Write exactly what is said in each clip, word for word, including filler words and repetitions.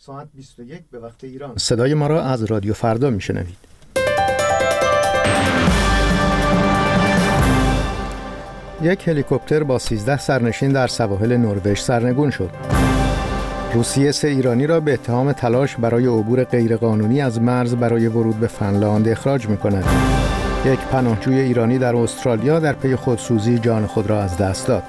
ساعت بیست و یک به وقت ایران. صدای ما را از رادیو فردا میشنوید. یک هلیکوپتر با سیزده سرنشین در سواحل نروژ سرنگون شد. روسیه سه ایرانی را به اتهام تلاش برای عبور غیرقانونی از مرز برای ورود به فنلاند اخراج می‌کند. یک پناهجوی ایرانی در استرالیا در پی خودسوزی جان خود را از دست داد.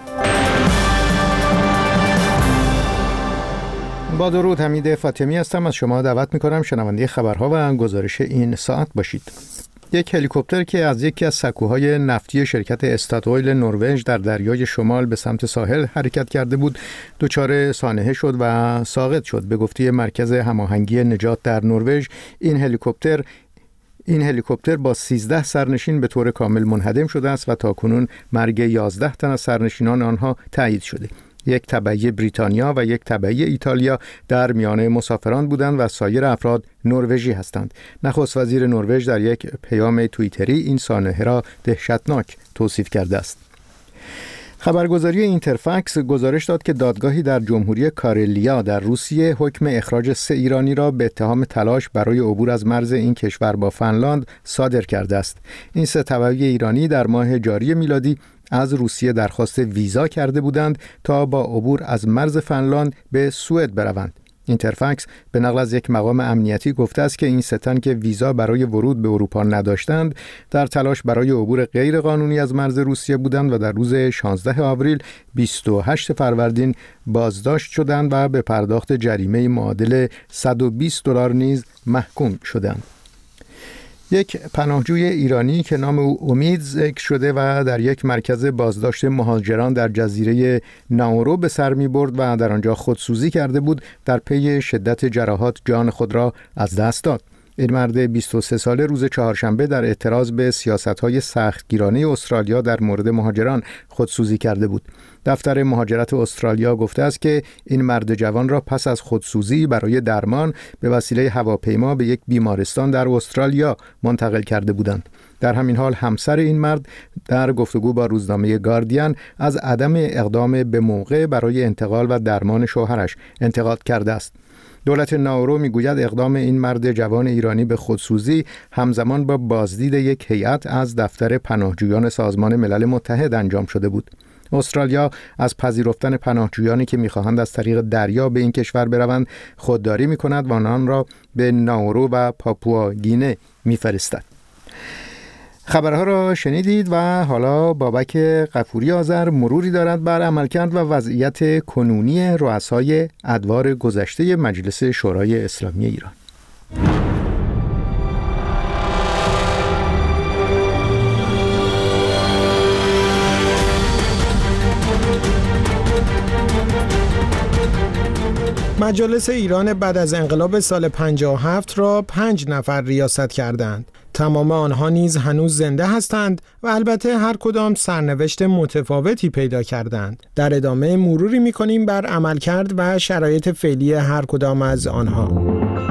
با درود، حمید فاطمی هستم. از شما دعوت می‌کنم شنونده خبرها و گزارش این ساعت باشید. یک هلیکوپتر که از یکی از سکوهای نفتی شرکت استاتویل نروژ در دریای شمال به سمت ساحل حرکت کرده بود، دچار سانحه شد و ساقط شد. به گفته مرکز هماهنگی نجات در نروژ، این هلیکوپتر این هلیکوپتر با سیزده سرنشین به طور کامل منهدم شده است و تاکنون مرگ یازده تن از سرنشینان آنها تایید شده. یک تبعی بریتانیا و یک تبعی ایتالیا در میان مسافران بودند و سایر افراد نروژی هستند. نخست وزیر نروژ در یک پیام توییتری این سانحه را دهشتناک توصیف کرده است. خبرگزاری اینترفکس گزارش داد که دادگاهی در جمهوری کارلیا در روسیه حکم اخراج سه ایرانی را به اتهام تلاش برای عبور از مرز این کشور با فنلاند صادر کرده است. این سه تبعی ایرانی در ماه جاری میلادی از روسیه درخواست ویزا کرده بودند تا با عبور از مرز فنلاند به سوئد بروند. اینترفکس به نقل از یک مقام امنیتی گفته است که این سه تن که ویزا برای ورود به اروپا نداشتند، در تلاش برای عبور غیر قانونی از مرز روسیه بودند و در روز شانزده آوریل بیست و هشت فروردین بازداشت شدند و به پرداخت جریمه معادل صد و بیست دلار نیز محکوم شدند. یک پناهجوی ایرانی که نام او امید ذکر شده و در یک مرکز بازداشت مهاجران در جزیره ناورو به سر می برد و در آنجا خودسوزی کرده بود، در پی شدت جراحات جان خود را از دست داد. این مرد بیست و سه ساله روز چهارشنبه در اعتراض به سیاست‌های سختگیرانه استرالیا در مورد مهاجران خودسوزی کرده بود. دفتر مهاجرت استرالیا گفته است که این مرد جوان را پس از خودسوزی برای درمان به وسیله هواپیما به یک بیمارستان در استرالیا منتقل کرده بودند. در همین حال همسر این مرد در گفتگو با روزنامه گاردین از عدم اقدام به موقع برای انتقال و درمان شوهرش انتقاد کرده است. دولت ناورو میگوید اقدام این مرد جوان ایرانی به خودسوزی همزمان با بازدید یک هیئت از دفتر پناهجویان سازمان ملل متحد انجام شده بود. استرالیا از پذیرفتن پناهجویانی که می‌خواهند از طریق دریا به این کشور بروند خودداری می‌کند و آنان را به ناورو و پاپوا گینه می‌فرستد. خبرها را شنیدید و حالا بابک غفوری آذر مروری دارد بر عملکرد و وضعیت کنونی رؤسای ادوار گذشته مجلس شورای اسلامی ایران. مجالس ایران بعد از انقلاب سال پنجاه و هفت را پنج نفر ریاست کردند. تمام آنها نیز هنوز زنده هستند و البته هر کدام سرنوشت متفاوتی پیدا کردند. در ادامه مروری می‌کنیم بر عملکرد و شرایط فعلی هر کدام از آنها.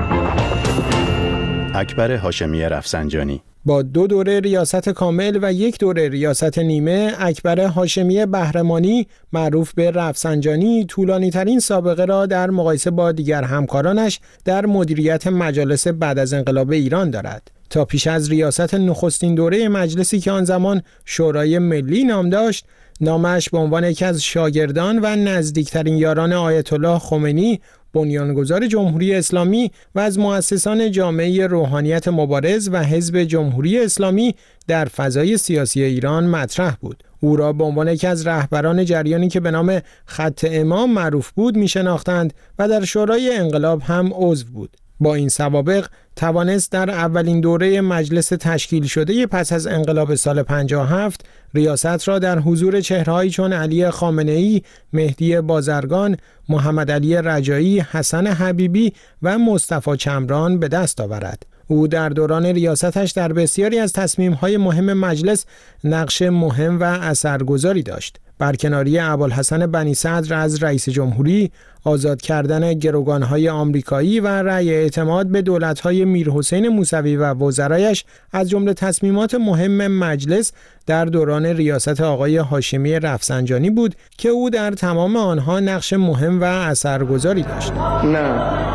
اکبر هاشمی رفسنجانی با دو دوره ریاست کامل و یک دوره ریاست نیمه، اکبر هاشمی بهرمانی معروف به رفسنجانی طولانی ترین سابقه را در مقایسه با دیگر همکارانش در مدیریت مجالس بعد از انقلاب ایران دارد. تا پیش از ریاست نخستین دوره مجلسی که آن زمان شورای ملی نام داشت، نامش به عنوان یکی از شاگردان و نزدیکترین یاران آیت الله خمینی، بنیانگذار جمهوری اسلامی و از مؤسسان جامعه روحانیت مبارز و حزب جمهوری اسلامی در فضای سیاسی ایران مطرح بود. او را به عنوان یکی از رهبران جریانی که به نام خط امام معروف بود می‌شناختند و در شورای انقلاب هم عضو بود. با این سوابق توانست در اولین دوره مجلس تشکیل شده پس از انقلاب سال پنجاه و هفت ریاست را در حضور چهرهایی چون علی خامنه‌ای، مهدی بازرگان، محمد علی رجایی، حسن حبیبی و مصطفی چمران به دست آورد. او در دوران ریاستش در بسیاری از تصمیم‌های مهم مجلس نقش مهم و اثرگذاری داشت. برکناری ابوالحسن بنی صدر از رئیس جمهوری، آزاد کردن گروگان‌های آمریکایی و رأی اعتماد به دولت‌های میرحسین موسوی و وزرایش از جمله تصمیمات مهم مجلس در دوران ریاست آقای هاشمی رفسنجانی بود که او در تمام آنها نقش مهم و اثرگذاری داشت. نه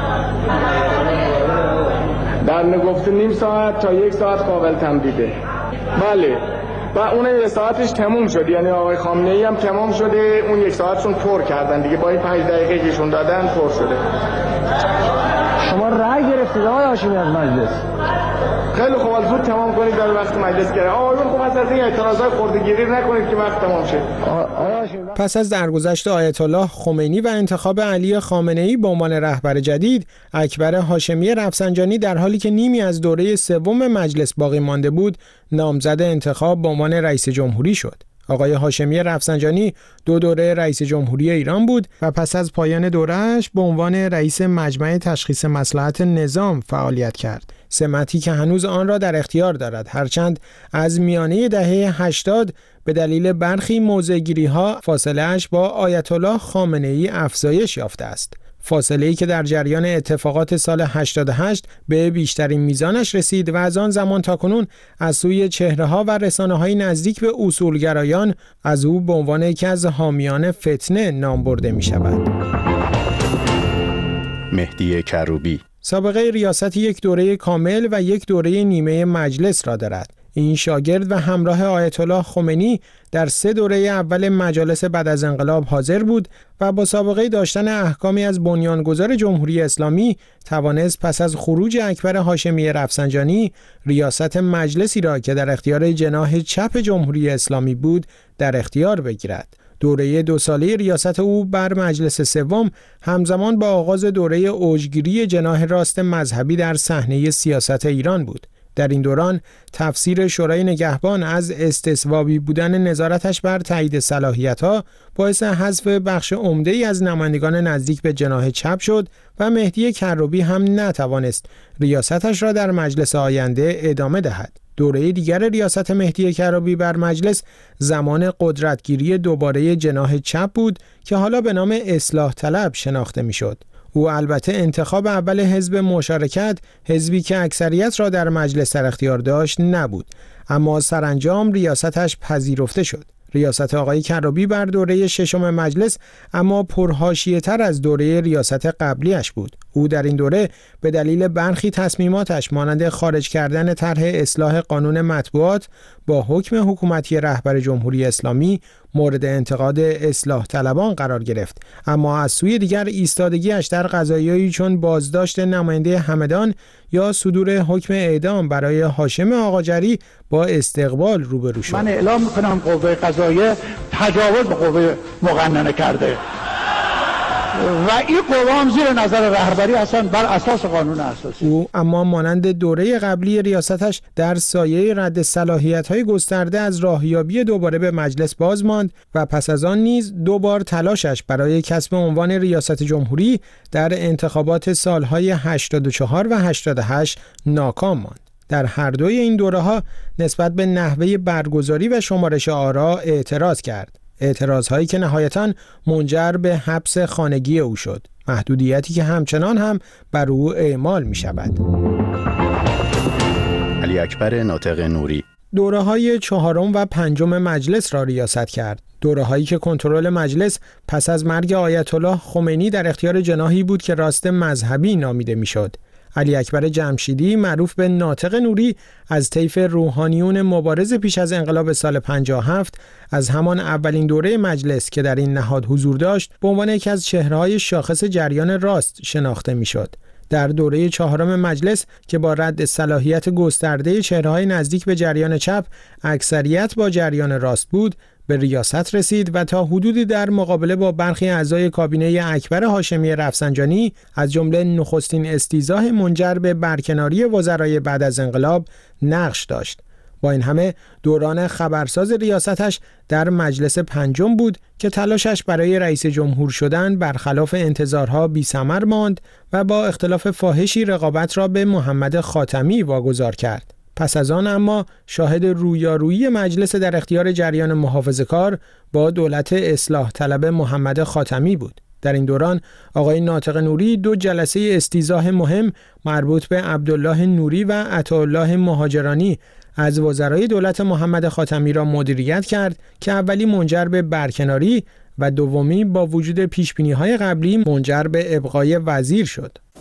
در نگفته نیم ساعت تا یک ساعت قابل تمدیده. بله و اون یک ساعتش تموم شد، یعنی آقای خامنه‌ای هم تمام شده، اون یک ساعتشون پر کردن دیگه، با این پنج دقیقه کهشون دادن پر شده. شما رأی گرفتید آقای هاشمی از مجلس؟ خیلی خوب، زود تمام کنید در وقت مجلس گره. آقایون خوب از این اعتراضات خردگیری نکنید که وقت تمام شه. پس از درگذشت آیت الله خمینی و انتخاب علی خامنه‌ای به عنوان رهبر جدید، اکبر هاشمی رفسنجانی در حالی که نیمی از دوره سوم مجلس باقی مانده بود، نامزد انتخاب به عنوان رئیس جمهوری شد. آقای هاشمی رفسنجانی دو دوره رئیس جمهوری ایران بود و پس از پایان دوره‌اش به عنوان رئیس مجمع تشخیص مصلحت نظام فعالیت کرد. سمتی که هنوز آن را در اختیار دارد، هرچند از میانه دهه هشتاد به دلیل برخی موضع‌گیری‌ها فاصله‌اش با آیت الله خامنه‌ای افزایش یافته است. فاصله‌ای که در جریان اتفاقات سال هشتاد و هشت به بیشترین میزانش رسید و از آن زمان تاکنون از سوی چهره‌ها و رسانه‌های نزدیک به اصولگرایان از او به عنوان یکی از حامیان فتنه نام برده می‌شود. مهدی کروبی سابقه ریاست یک دوره کامل و یک دوره نیمه مجلس را دارد. این شاگرد و همراه آیت الله خمینی در سه دوره اول مجالس بعد از انقلاب حاضر بود و با سابقه داشتن احکامی از بنیانگذار جمهوری اسلامی توانست پس از خروج اکبر هاشمی رفسنجانی ریاست مجلسی را که در اختیار جناح چپ جمهوری اسلامی بود در اختیار بگیرد. دوره دو ساله ریاست او بر مجلس سوم همزمان با آغاز دوره اوجگیری جناح راست مذهبی در صحنه سیاست ایران بود. در این دوران تفسیر شورای نگهبان از استثوابی بودن نظارتش بر تایید صلاحیت‌ها باعث حذف بخش عمده‌ای از نمایندگان نزدیک به جناح چپ شد و مهدی کروبی هم نتوانست ریاستش را در مجلس آینده ادامه دهد. دوره دیگر ریاست مهدی کروبی بر مجلس زمان قدرتگیری دوباره جناح چپ بود که حالا به نام اصلاح طلب شناخته می‌شد. او البته انتخاب اول حزب مشارکت، حزبی که اکثریت را در مجلس در اختیار داشت، نبود، اما سرانجام ریاستش پذیرفته شد. ریاست آقای کروبی بر دوره ششم مجلس اما پرحاشیه‌تر از دوره ریاست قبلیش بود. او در این دوره به دلیل برخی تصمیماتش مانند خارج کردن طرح اصلاح قانون مطبوعات با حکم حکومتی رهبر جمهوری اسلامی مورد انتقاد اصلاح طلبان قرار گرفت، اما از سوی دیگر ایستادگیش در قضایایی چون بازداشت نماینده همدان یا صدور حکم اعدام برای هاشم آقاجری با استقبال روبرو شد. من اعلام میکنم قوه قضاییه تجاوز به قوه مقننه کرده و این قوه هم زیر نظر رهبری هستن بر اساس قانون اساسی. او اما مانند دوره قبلی ریاستش در سایه رد صلاحیت‌های گسترده از راهیابی دوباره به مجلس باز ماند و پس از آن نیز دوبار تلاشش برای کسب عنوان ریاست جمهوری در انتخابات سالهای هشتاد و چهار و هشتاد و هشت ناکام ماند. در هر دوی این دوره‌ها نسبت به نحوه برگزاری و شمارش آرا اعتراض کرد. اعتراضهایی که نهایتاً منجر به حبس خانگی او شد، محدودیتی که همچنان هم بر او اعمال می شود. علی اکبر ناطق نوری دوره‌های چهارم و پنجم مجلس را ریاست کرد. دوره‌هایی که کنترل مجلس پس از مرگ آیت الله خمینی در اختیار جناحی بود که راست مذهبی نامیده میشد. علی اکبر جمشیدی معروف به ناطق نوری از طیف روحانیون مبارز پیش از انقلاب سال پنجاه و هفت از همان اولین دوره مجلس که در این نهاد حضور داشت به عنوان یکی از چهره‌های شاخص جریان راست شناخته میشد. در دوره چهارم مجلس که با رد صلاحیت گسترده چهره‌های نزدیک به جریان چپ اکثریت با جریان راست بود، به ریاست رسید و تا حدودی در مقابله با برخی اعضای کابینه اکبر هاشمی رفسنجانی از جمله نخستین استیضاح منجر به برکناری وزرای بعد از انقلاب نقش داشت. با این همه دوران خبرساز ریاستش در مجلس پنجم بود که تلاشش برای رئیس جمهور شدن برخلاف انتظارها بی‌ثمر ماند و با اختلاف فاحشی رقابت را به محمد خاتمی واگذار کرد. پس از آن اما شاهد رویارویی مجلس در اختیار جریان محافظه‌کار با دولت اصلاح طلب محمد خاتمی بود. در این دوران آقای ناطق نوری دو جلسه استیضاح مهم مربوط به عبدالله نوری و عطاالله مهاجرانی از وزرای دولت محمد خاتمی را مدیریت کرد که اولی منجر به برکناری و دومی با وجود پیشبینی‌های قبلی منجر به ابقای وزیر شد.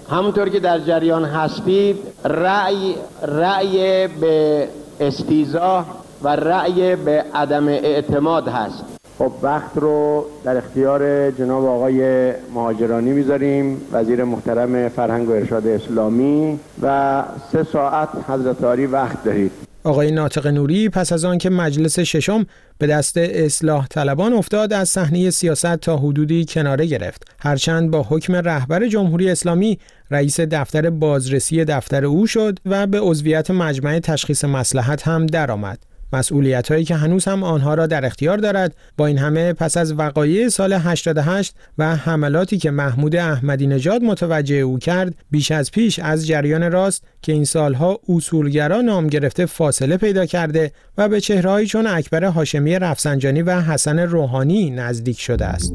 همونطور که در جریان هستید رأی رأی به استیضاح و رأی به عدم اعتماد هست. خب وقت رو در اختیار جناب آقای مهاجرانی میذاریم، وزیر محترم فرهنگ و ارشاد اسلامی، و سه ساعت حضرت عالی وقت دارید. آقای ناطق نوری پس از آن که مجلس ششم به دست اصلاح طلبان افتاد از صحنه سیاست تا حدودی کناره گرفت، هرچند با حکم رهبر جمهوری اسلامی رئیس دفتر بازرسی دفتر او شد و به عضویت مجمع تشخیص مصلحت هم درآمد. مسئولیت‌هایی که هنوز هم آنها را در اختیار دارد. با این همه پس از وقایع سال هشتاد و هشت و حملاتی که محمود احمدی نژاد متوجه او کرد، بیش از پیش از جریان راست که این سالها اصولگرا نام گرفته فاصله پیدا کرده و به چهره‌هایی چون اکبر هاشمی رفسنجانی و حسن روحانی نزدیک شده است.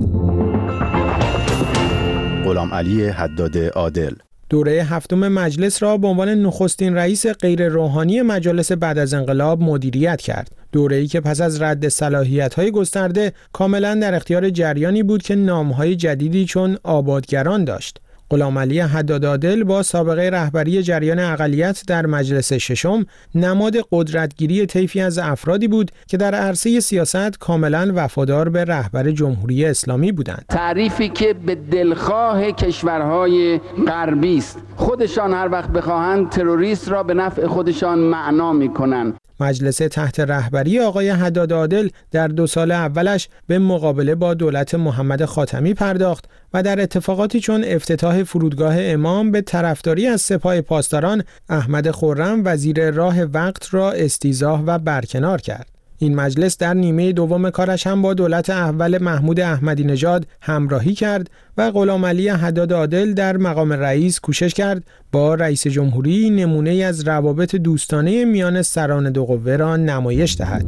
غلامعلی حداد عادل دوره هفتم مجلس را به عنوان نخستین رئیس غیر روحانی مجالس بعد از انقلاب مدیریت کرد. دوره‌ای که پس از رد صلاحیت‌های گسترده کاملاً در اختیار جریانی بود که نام‌های جدیدی چون آبادگران داشت. غلامعلی حداد عادل با سابقه رهبری جریان اقلیت در مجلس ششم نماد قدرتگیری طیفی از افرادی بود که در عرصه سیاست کاملا وفادار به رهبر جمهوری اسلامی بودند. تعریفی که به دلخواه کشورهای غربی است. خودشان هر وقت بخواهند تروریست را به نفع خودشان معنا می‌کنند. مجلس تحت رهبری آقای حداد عادل در دو سال اولش به مقابله با دولت محمد خاتمی پرداخت و در اتفاقاتی چون افتتاح فرودگاه امام به طرفداری از سپاه پاسداران احمد خرم وزیر راه وقت را استیضاح و برکنار کرد. این مجلس در نیمه دوم کارش هم با دولت اول محمود احمدی نژاد همراهی کرد و غلامعلی حداد عادل در مقام رئیس کوشش کرد با رئیس جمهوری نمونه از روابط دوستانه میان سران دو قوه را نمایش دهد.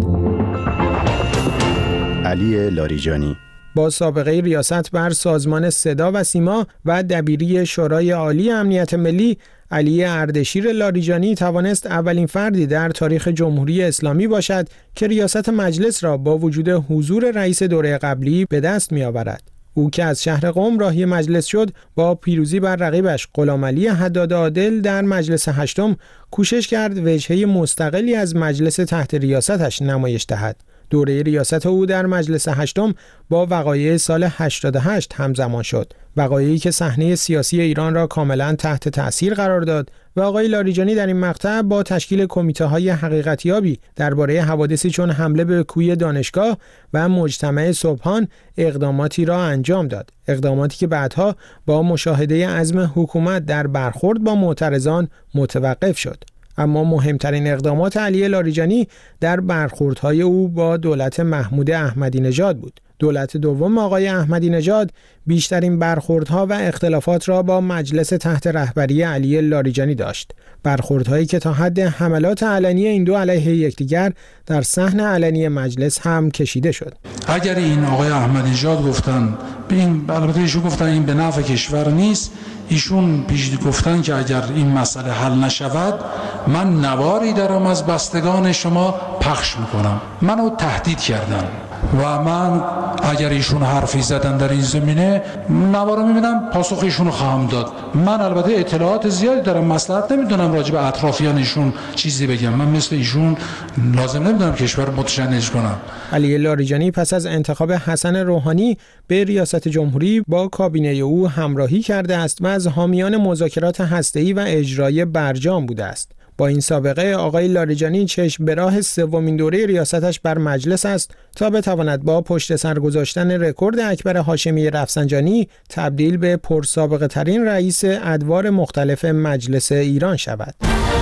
علی لاریجانی با سابقه ریاست بر سازمان صدا و سیما و دبیری شورای عالی امنیت ملی، علی اردشیر لاریجانی توانست اولین فردی در تاریخ جمهوری اسلامی باشد که ریاست مجلس را با وجود حضور رئیس دوره قبلی به دست می‌آورد. او که از شهر قم راهی مجلس شد، با پیروزی بر رقیبش غلامعلی حداد عادل در مجلس هشتم کوشش کرد وجهه مستقلی از مجلس تحت ریاستش نمایش دهد. دوره ریاست او در مجلس هشتم با وقایع سال هشتاد و هشت همزمان شد، وقایعی که صحنه سیاسی ایران را کاملا تحت تأثیر قرار داد و آقای لاریجانی در این مقطع با تشکیل کمیته‌های حقیقتیابی درباره حوادثی چون حمله به کوی دانشگاه و مجتمع صبحان اقداماتی را انجام داد، اقداماتی که بعدها با مشاهده عزم حکومت در برخورد با معترضان متوقف شد. اما مهمترین اقدامات علی لاریجانی در برخوردهای او با دولت محمود احمدی نژاد بود. دولت دوم آقای احمدی نژاد بیشترین برخوردها و اختلافات را با مجلس تحت رهبری علی لاریجانی داشت. برخوردهایی که تا حد حملات علنی این دو علیه یکدیگر در صحن علنی مجلس هم کشیده شد. اگر این آقای احمدی نژاد گفتن به این البته ایشون گفتن این به نفع کشور نیست، ایشون پیش گفتن که اگر این مسئله حل نشود من نواری دارم از بستگان شما پخش میکنم. منو تهدید کردن و من اگر ایشون حرفی زدن در این زمینه نوارو میبینم پاسخ ایشونو خواهم داد. من البته اطلاعات زیادی دارم، مصلحت نمیدونم راجع به اطرافیان ایشون چیزی بگم. من مثل ایشون لازم نمیدونم کشور متشنج کنم. علی لاریجانی پس از انتخاب حسن روحانی به ریاست جمهوری با کابینه او همراهی کرده است و از حامیان مذاکرات هسته‌ای و اجرایی برجام بوده است. با این سابقه آقای لاریجانی چشم به راه سومین دوره ریاستش بر مجلس است تا بتواند با پشت سر گذاشتن رکورد اکبر هاشمی رفسنجانی تبدیل به پرسابقه ترین رئیس ادوار مختلف مجلس ایران شود.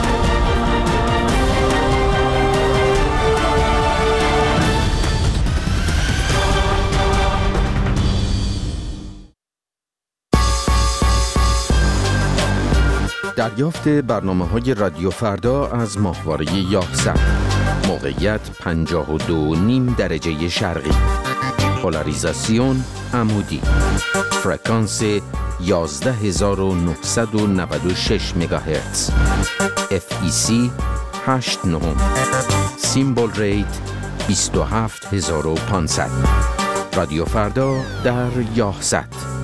دریافت برنامه‌های رادیو فردا از ماهواره یاهصد. موقعیت پنجاه و دو و نیم درجه شرقی. پولاریزاسیون عمودی. فرکانس یازده هزار و نهصد و نود و شش مگاهرتز. اف ای سی هشت نه. سیمبل ریت بیست و هفت هزار و پانصد. رادیو فردا در یاهصد.